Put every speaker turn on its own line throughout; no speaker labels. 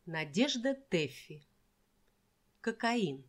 Надежда Тэффи. Кокаин.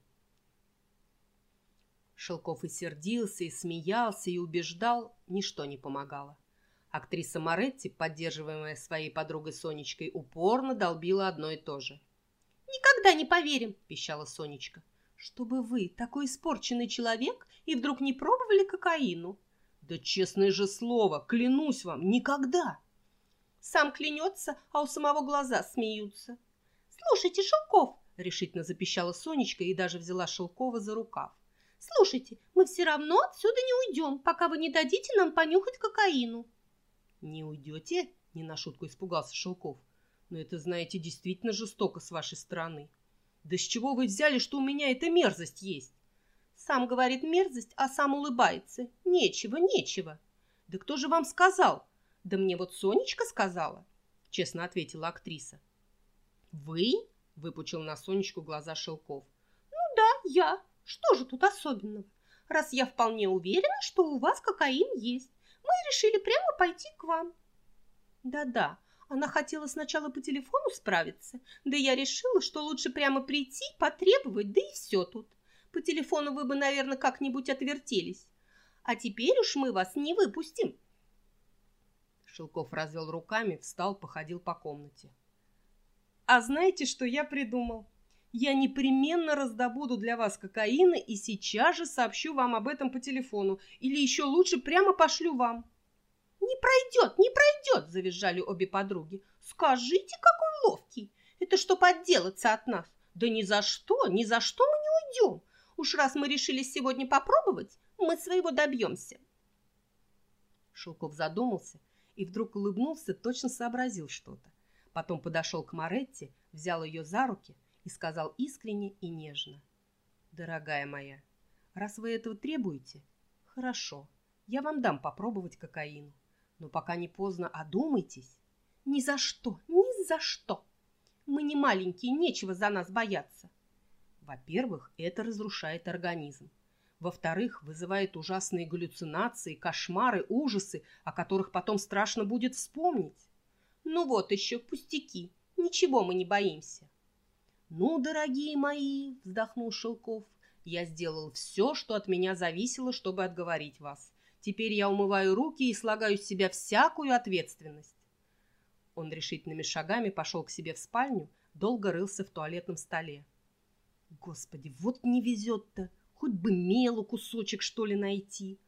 Шелков и сердился, и смеялся, и убеждал, ничто не помогало. Актриса Моретти, поддерживаемая своей подругой Сонечкой, упорно долбила одно и то же. «Никогда не поверим!» – пищала Сонечка. «Чтобы вы, такой испорченный человек, и вдруг не пробовали кокаину?» «Да честное же слово, клянусь вам, никогда!» Сам клянется, а у самого глаза смеются. «Слушайте, Шелков!» – решительно запищала Сонечка и даже взяла Шелкова за рукав. «Слушайте, мы все равно отсюда не уйдем, пока вы не дадите нам понюхать кокаину». «Не уйдете?» – не на шутку испугался Шелков. «Но это, знаете, действительно жестоко с вашей стороны. Да с чего вы взяли, что у меня эта мерзость есть?» «Сам говорит мерзость, а сам улыбается. Нечего, нечего». «Да кто же вам сказал?» «Да мне вот Сонечка сказала», – честно ответила актриса. «Вы?» – выпучил на Сонечку глаза Шелков. «Ну да, я. Что же тут особенного? Раз я вполне уверена, что у вас кокаин есть, мы решили прямо пойти к вам». «Да-да, она хотела сначала по телефону справиться, да я решила, что лучше прямо прийти, потребовать, да и все тут. По телефону вы бы, наверное, как-нибудь отвертелись. А теперь уж мы вас не выпустим». Шелков развел руками, встал, походил по комнате. «А знаете, что я придумал? Я непременно раздобуду для вас кокаина и сейчас же сообщу вам об этом по телефону, или еще лучше прямо пошлю вам». «Не пройдет, не пройдет!» – завизжали обе подруги. «Скажите, какой ловкий! Это чтоб отделаться от нас! Да ни за что мы не уйдем! Уж раз мы решили сегодня попробовать, мы своего добьемся!» Шелков задумался и вдруг улыбнулся, точно сообразил что-то. Потом подошел к Моретти, взял ее за руки и сказал искренне и нежно: «Дорогая моя, раз вы этого требуете, хорошо, я вам дам попробовать кокаину. Но пока не поздно, одумайтесь». «Ни за что, ни за что! Мы не маленькие, нечего за нас бояться». Во-первых, это разрушает организм. Во-вторых, вызывает ужасные галлюцинации, кошмары, ужасы, о которых потом страшно будет вспомнить. «Ну вот еще пустяки, ничего мы не боимся». «Ну, дорогие мои», — вздохнул Шелков, — «я сделал все, что от меня зависело, чтобы отговорить вас. Теперь я умываю руки и слагаю с себя всякую ответственность». Он решительными шагами пошел к себе в спальню, долго рылся в туалетном столе. «Господи, вот не везет-то! Хоть бы мелу кусочек, что ли, найти!»